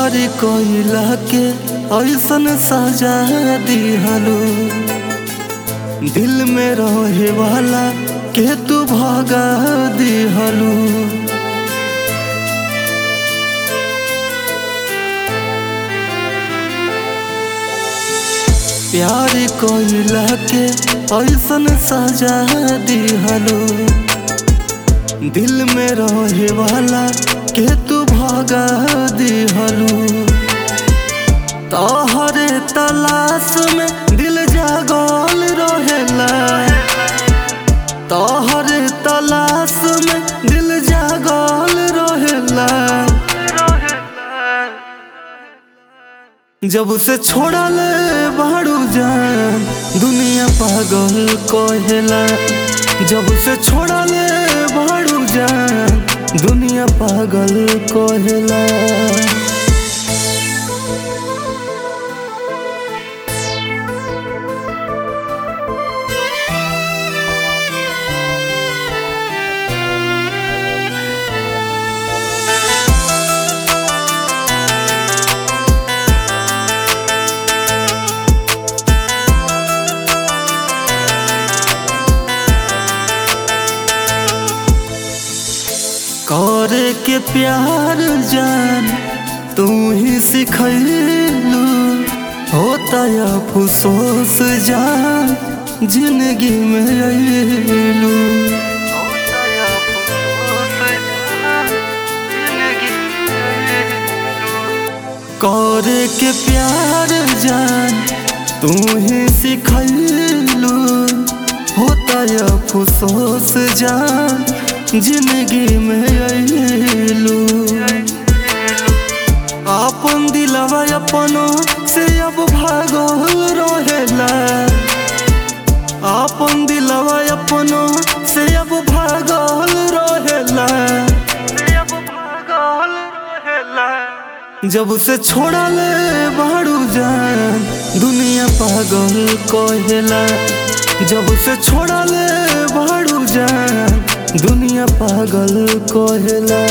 प्यार कोइला के ऐसन सजा दिहलो, दिल में रहे वाला के तू भगा दिहलो। प्यार कोइला के ऐसन सजा दिहलो, दिल में रहे वाला के तू भगा दिहलो। तोहरे तलाश में दिल जागल रहेला, तोहरे तलाश में दिल जागल रहेला। जब से छोड़ले बाड़ू जान दुनिया पागल कहेला, जब से छोड़ले बाड़ू जान दुनिया पागल कहेला। करे के प्यार जान तू ही सिखैलू, होता अफसोस जान जिंदगी में अइलू। करे के प्यार जान तू ही सिखैलू, होता अफसोस जान जिंदगी में अइलू। अपन दिलवा अपनों से अब भागल रहेला, अपन दिलवा अपनों से अब भागल रहेला। जब से छोड़ले बाड़ू जान दुनिया पागल कहेला, जब से छोड़ले बाड़ू जान दुनिया पागल कहेला।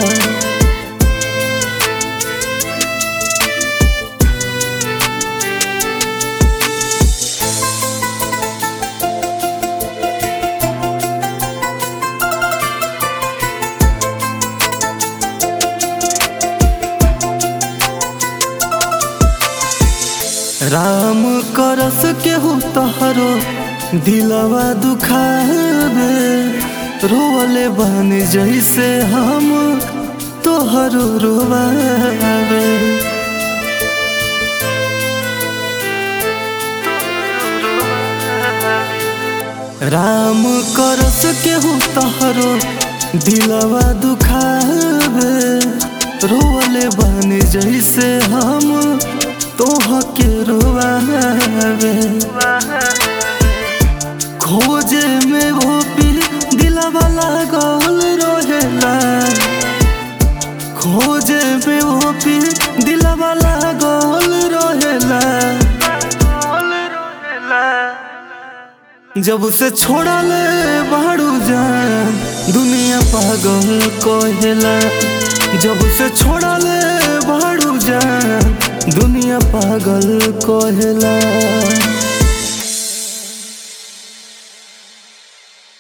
राम करस केहू तोहरो दिलवा दुखावे, रोवले बन जैसे हम तोहरो रोवावे। राम करस केहू तोहरो दिलवा दुखावे, रोवले बन जैसे हम तोहके रोवावे। खोजे में वो पीर दिलवा लागल रहेला, खोजे में वो पीर दिलवा लागल रहेला। जब से छोड़ले बाड़ू जान दुनिया पागल कहेला, जब से छोड़ले बाड़ू जान दुनिया पागल कहेला।